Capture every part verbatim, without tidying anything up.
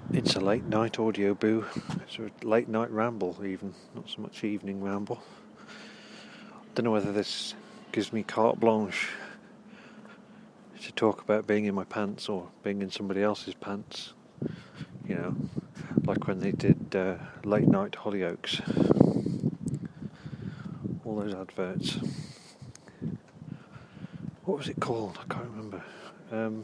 It's a late night audio boo. It's a late night ramble even, not so much evening ramble. Don't know whether this gives me carte blanche to talk about being in my pants or being in somebody else's pants. You know, like when they did uh, Late Night Hollyoaks. All those adverts. What was it called? I can't remember. Um,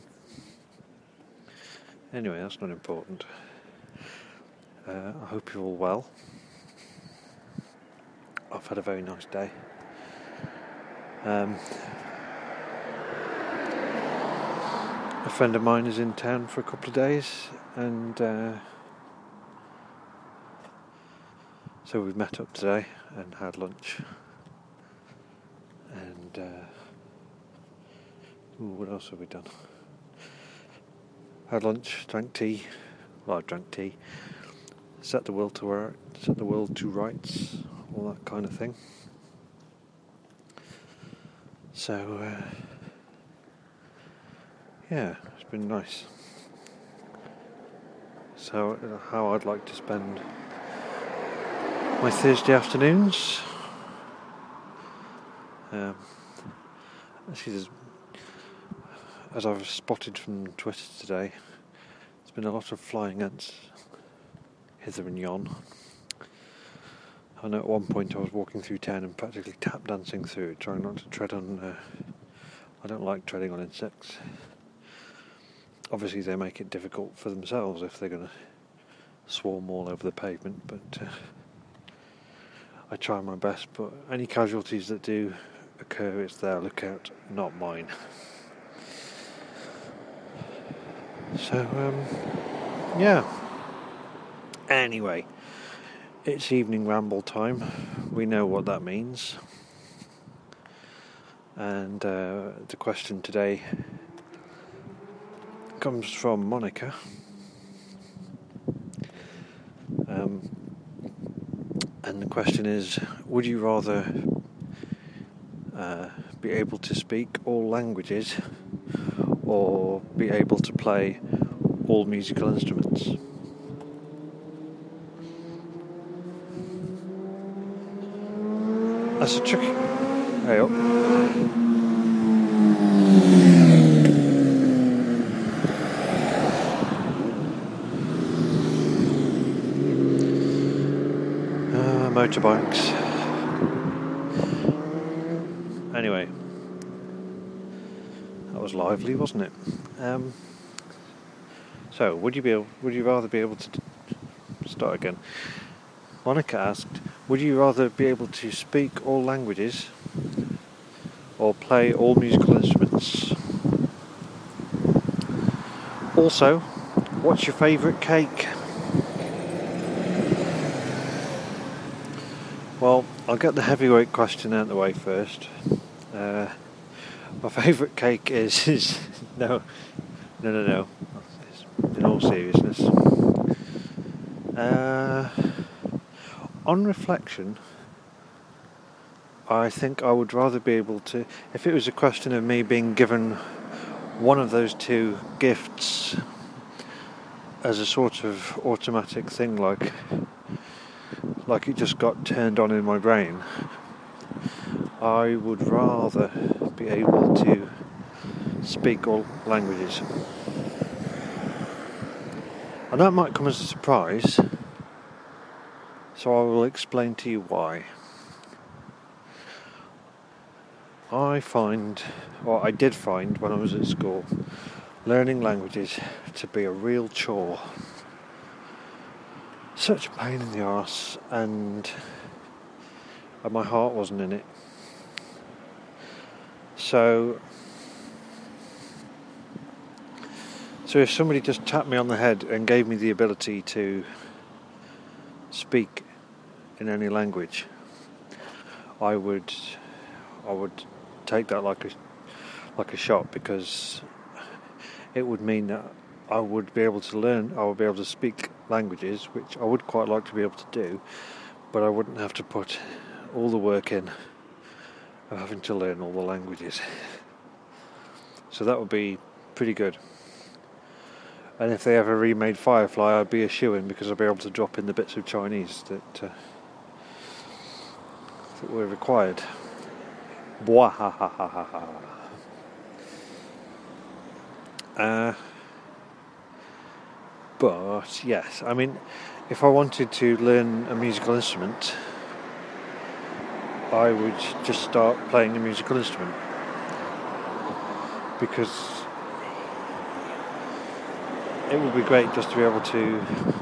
anyway, that's not important. Uh, I hope you're all well. I've had a very nice day. Um, a friend of mine is in town for a couple of days, and uh, so we've met up today and had lunch. And uh, ooh, what else have we done? Had lunch, drank tea. Well, I drank tea. Set the world to work, set the world to rights, all that kind of thing. So, uh, yeah, it's been nice. So, uh, how I'd like to spend my Thursday afternoons. Um, actually, there's, as I've spotted from Twitter today, there's been a lot of flying ants hither and yon. I know at one point I was walking through town and practically tap dancing through it, trying not to tread on... Uh, I don't like treading on insects. Obviously they make it difficult for themselves if they're going to swarm all over the pavement, but uh, I try my best, but any casualties that do occur, it's their lookout, not mine. So, um, yeah. Anyway, it's evening ramble time. We know what that means. And uh, the question today comes from Monica. Um, and the question is, would you rather uh, be able to speak all languages or be able to play all musical instruments? That's a tricky... Hey up. Uh, motorbikes. Anyway. That was lively, wasn't it? Um, so, would you be able, would you rather be able to... D- start again. Monica asked, would you rather be able to speak all languages or play all musical instruments? Also, what's your favourite cake? Well, I'll get the heavyweight question out of the way first. Uh, my favourite cake is, is... No, no, no, no. In all seriousness. Uh... On reflection, I think I would rather be able to, if it was a question of me being given one of those two gifts as a sort of automatic thing, like like it just got turned on in my brain, I would rather be able to speak all languages. And that might come as a surprise, so I will explain to you why. I find, or I did find when I was at school, learning languages to be a real chore. Such a pain in the arse, and, and my heart wasn't in it. So, so if somebody just tapped me on the head and gave me the ability to speak in any language, I would I would take that like a like a shot, because it would mean that I would be able to learn, I would be able to speak languages, which I would quite like to be able to do, but I wouldn't have to put all the work in of having to learn all the languages. So that would be pretty good. And if they ever remade Firefly, I'd be a shoo-in because I'd be able to drop in the bits of Chinese that, uh, that were required. Bwah ha ha ha ha ha. Uh, but yes, I mean, if I wanted to learn a musical instrument, I would just start playing a musical instrument, because it would be great just to be able to.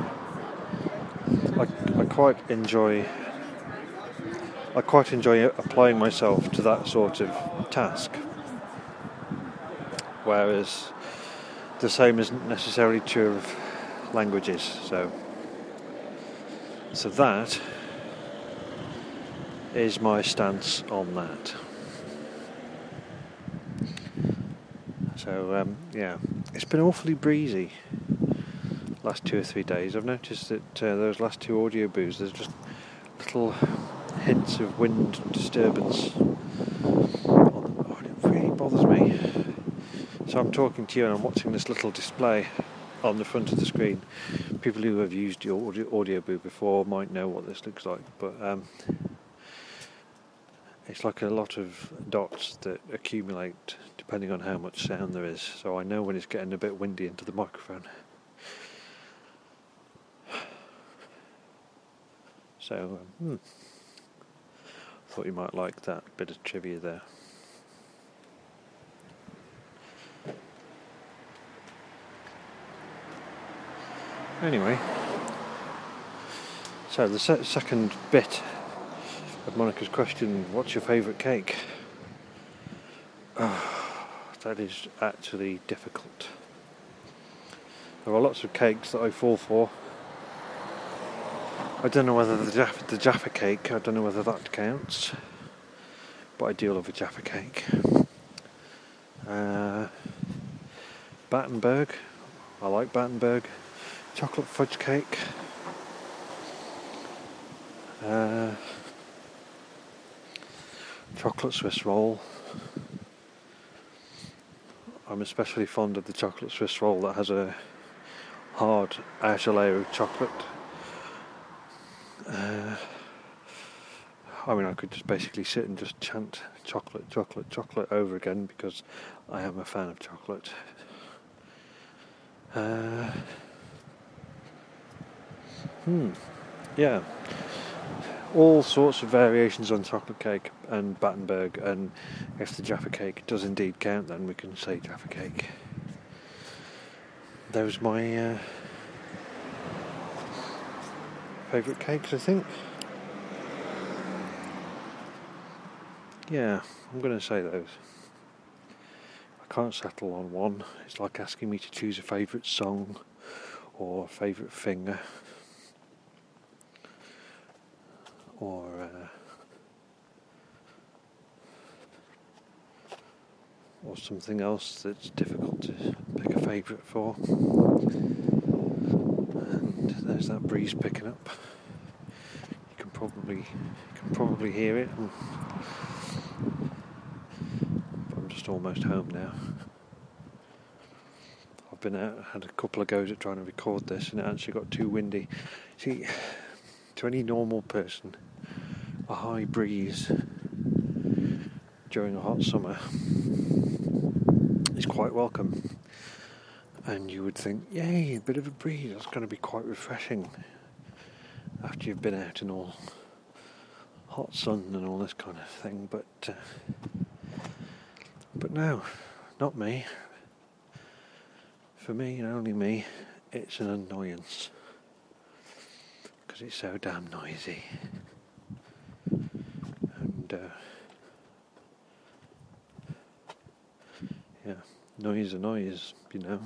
I, I quite enjoy. I quite enjoy applying myself to that sort of task, whereas the same isn't necessarily true of languages. So, so that is my stance on that. So um, yeah, it's been awfully breezy last two or three days. I've noticed that uh, those last two audio boos, there's just little hints of wind disturbance. Oh, it really bothers me. So I'm talking to you and I'm watching this little display on the front of the screen. People who have used your audio, audio boo before might know what this looks like, but um, it's like a lot of dots that accumulate depending on how much sound there is. So I know when it's getting a bit windy into the microphone. So, um, hmm. thought you might like that bit of trivia there. Anyway, so the se- second bit of Monica's question, what's your favourite cake? Oh, that is actually difficult. There are lots of cakes that I fall for. I don't know whether the Jaffa, the Jaffa cake, I don't know whether that counts, but I do love a Jaffa cake. Uh, Battenberg, I like Battenberg. Chocolate fudge cake. Uh, chocolate Swiss roll. I'm especially fond of the chocolate Swiss roll that has a hard outer layer of chocolate. Uh, I mean, I could just basically sit and just chant chocolate, chocolate, chocolate over again because I am a fan of chocolate. Uh, hmm, yeah. All sorts of variations on chocolate cake and Battenberg, and if the Jaffa cake does indeed count, then we can say Jaffa cake. Those are my uh, favourite cakes, I think. Yeah, I'm going to say those. I can't settle on one. It's like asking me to choose a favourite song or a favourite finger or uh, or something else that's difficult to pick a favourite for. And there's that breeze picking up. You can probably you can probably hear it. And, but I'm just almost home now. I've been out, had a couple of goes at trying to record this, and it actually got too windy. See, to any normal person, a high breeze during a hot summer is quite welcome, and you would think, yay, a bit of a breeze, that's going to be quite refreshing after you've been out in all hot sun and all this kind of thing, but uh, but no, not me. For me and only me, it's an annoyance because it's so damn noisy. And uh, yeah, noise a noise, you know.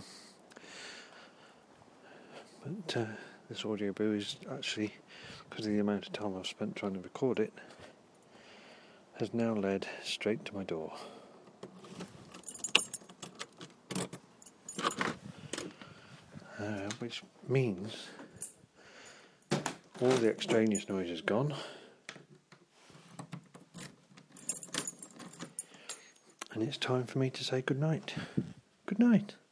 But uh, this audio boo is actually, because of the amount of time I've spent trying to record it, has now led straight to my door. Uh, which means all the extraneous noise is gone, and it's time for me to say good night. Good night.